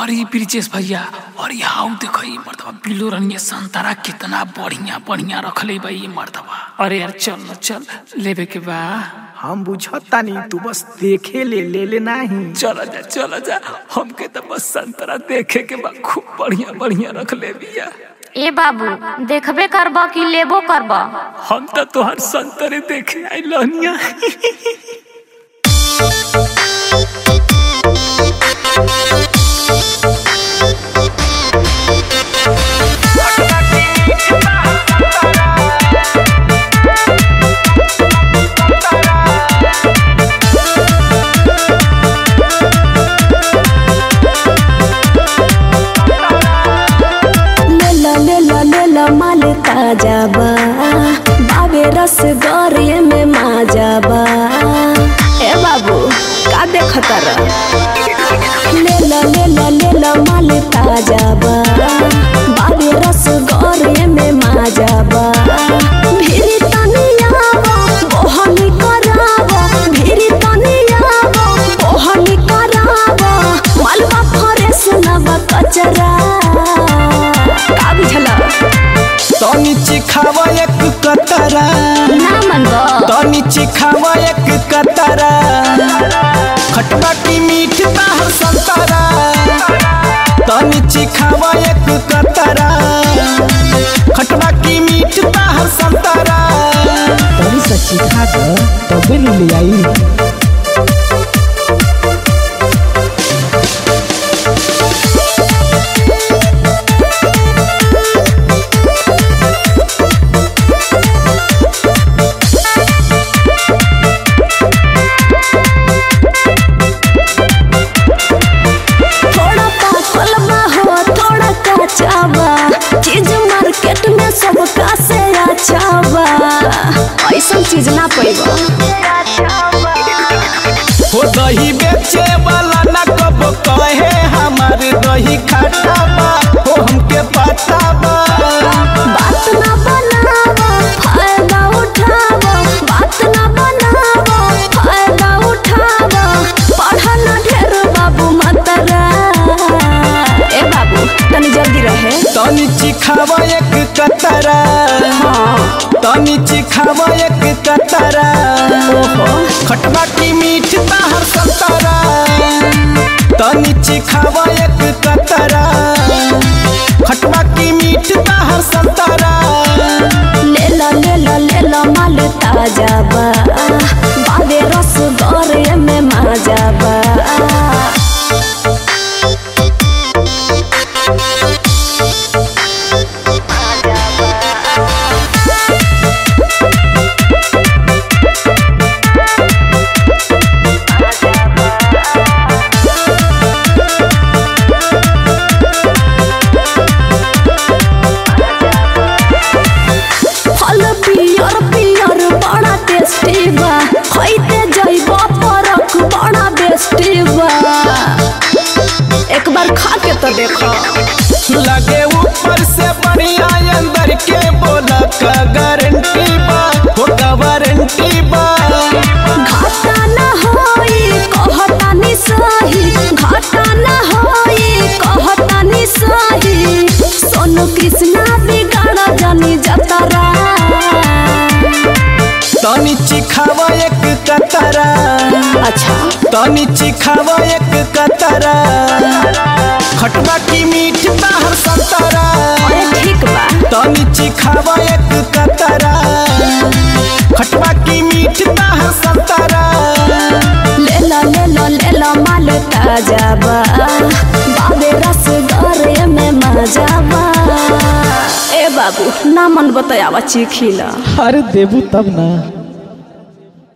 अरे ब्रिजेश भैया, और यहाँ देखो ये मर्दवा बिलो रंग संतरा कितना बढ़िया बढ़िया रखले भाई ये मर्दवा। अरे यार चल चल लेवे के बा। हम बुझता नहीं, तू बस देखे ले नहीं। चल जा हमके तो बस संतरा देखे के बा, खूब बढ़िया बढ़िया रख ले बिया। ए बाबू देखबे करबा कि लेबो करबा? हम तो तोहर संतरे देखे आई लहनिया। माल ताजा बा बाबे रस गौरे में माजा बा। ए बाबू का देखता रह, ले माल ताजा बा बाबे रस गौरे में माजा बा। भिरी तनिया बोहनी करावा, भिरी तनिया बोहनी करावा। मालवा फरेस नवा कचरा का बिझला। तनी चिखावा एक कतरा ना मनबो, तनी चिखावा एक कतरा। खटबा की मीठ ताहर संतरा, तनी चिखावा एक कतरा। खटबा की मीठ ताहर संतरा। तनी सच्ची खा तबे ले आई। चीज मार्केट में सबका से अच्छा बा, ऐसा चीज ना पैबा। हो दही बेचे वाला ना कब कहे हमारे दही खाता बा, हो हमके पता बा। बात ना बनावा फायदा उठावा, बात ना बनावा फायदा उठावा। पढ़ा ना ढेर बाबू मतरा। ए बाबू तनी जल्दी रहे। तनी चिखावा एक कतरा, तनी चिखावा एक कतरा। खटबा की मीठ ताहर संतरा, तनी चिखावा एक कतरा। खटबा की मीठ ताहर संतरा। ले ला माल ताजा बा बाबे रस गौरे में माजा बा। एक बार खा के तो देखो, लगे ऊपर से बढ़िया अंदर के बोला का गारंटी बा, हो का वारंटी बा। घाटा ना होई कहता नि सही, घाटा ना होई कहता नि सही। सोनू कृष्णा बिगाड़ा जानी जतरा। तनी चिखावा एक कतरा, अच्छा तनी चिखावा एक कतरा। खटबा की मीठ ताहर संतरा, ठीक बा। तनी चिखावा एक कतरा। खटबा की मीठ ताहर संतरा। ले ला माल ताजा बा बाबे रस गौरे में मजा बा। ए बाबू ना मन बतायावा चिखिला। अरे देबू तब ना।